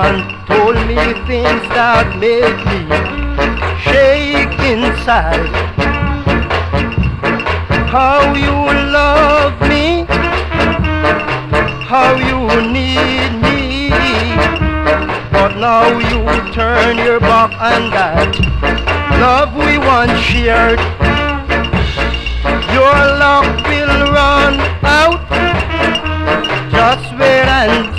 and told me things that made me shake inside. How you love me, how you need me, but now you turn your back on that love we once shared. Your luck will run out, just wait and